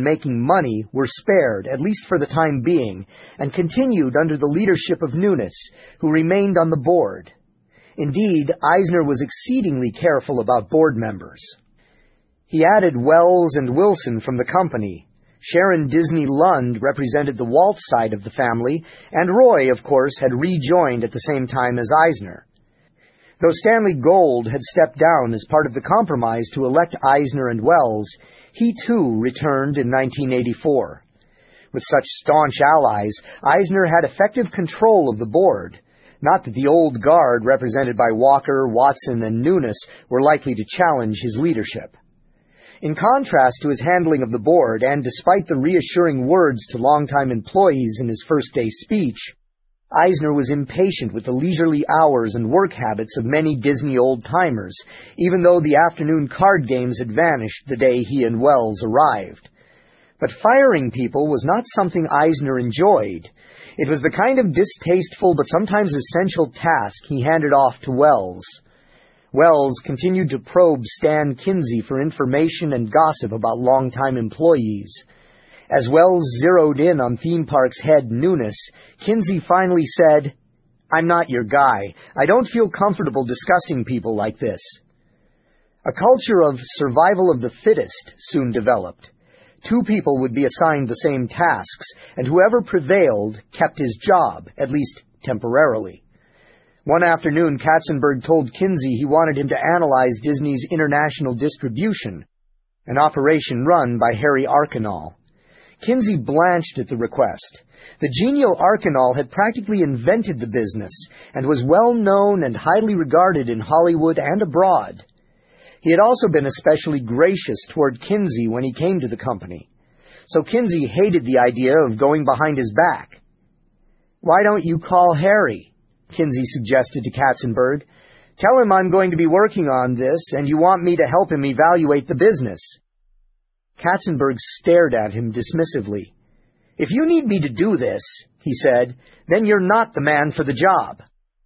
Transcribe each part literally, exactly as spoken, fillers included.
making money were spared, at least for the time being, and continued under the leadership of Nunes, who remained on the board. Indeed, Eisner was exceedingly careful about board members. He added Wells and Wilson from the company. Sharon Disney Lund represented the Walt side of the family, and Roy, of course, had rejoined at the same time as Eisner. Though Stanley Gold had stepped down as part of the compromise to elect Eisner and Wells, he too returned in nineteen eighty-four. With such staunch allies, Eisner had effective control of the board. Not that the old guard, represented by Walker, Watson, and Nunes, were likely to challenge his leadership. In contrast to his handling of the board, and despite the reassuring words to longtime employees in his first-day speech, Eisner was impatient with the leisurely hours and work habits of many Disney old-timers, even though the afternoon card games had vanished the day he and Wells arrived. But firing people was not something Eisner enjoyed. It was the kind of distasteful but sometimes essential task he handed off to Wells. Wells continued to probe Stan Kinsey for information and gossip about longtime employees. As Wells zeroed in on theme park's head Nunes, Kinsey finally said, "I'm not your guy. I don't feel comfortable discussing people like this." A culture of survival of the fittest soon developed. Two people would be assigned the same tasks, and whoever prevailed kept his job, at least temporarily. One afternoon, Katzenberg told Kinsey he wanted him to analyze Disney's international distribution, an operation run by Harry Arkinall. Kinsey blanched at the request. The genial Arkinall had practically invented the business, and was well known and highly regarded in Hollywood and abroad. He had also been especially gracious toward Kinsey when he came to the company, so Kinsey hated the idea of going behind his back. "Why don't you call Harry?" Kinsey suggested to Katzenberg. "Tell him I'm going to be working on this, and you want me to help him evaluate the business." Katzenberg stared at him dismissively. "If you need me to do this," he said, "then you're not the man for the job."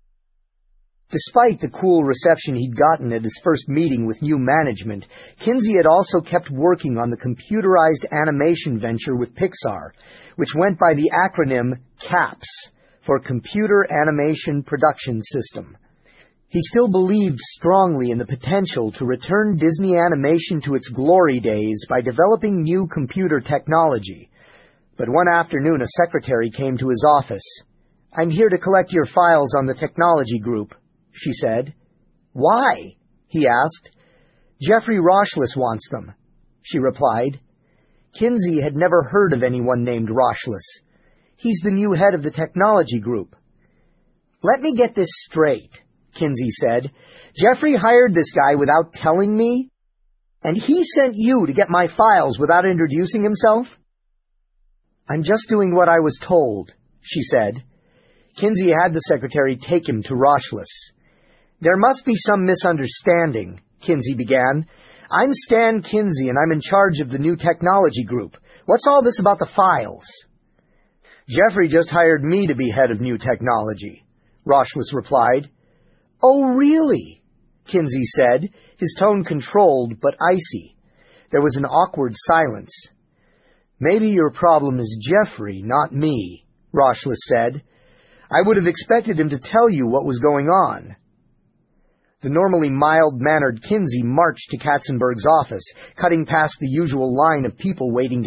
Despite the cool reception he'd gotten at his first meeting with new management, Kinsey had also kept working on the computerized animation venture with Pixar, which went by the acronym CAPS, for Computer Animation Production System. He still believed strongly in the potential to return Disney animation to its glory days by developing new computer technology. But one afternoon a secretary came to his office. "I'm here to collect your files on the technology group," she said. "Why?" he asked. "Jeffrey Rochless wants them," she replied. Kinsey had never heard of anyone named Rochless. "He's the new head of the technology group." "Let me get this straight," Kinsey said. "Jeffrey hired this guy without telling me? And he sent you to get my files without introducing himself?" "I'm just doing what I was told," she said. Kinsey had the secretary take him to Rochless. "There must be some misunderstanding," Kinsey began. "I'm Stan Kinsey, and I'm in charge of the new technology group. What's all this about the files?" "Jeffrey just hired me to be head of new technology," Rochless replied. "Oh, really?" Kinsey said, his tone controlled but icy. There was an awkward silence. "Maybe your problem is Jeffrey, not me," Rochless said. "I would have expected him to tell you what was going on." The normally mild-mannered Kinsey marched to Katzenberg's office, cutting past the usual line of people waiting to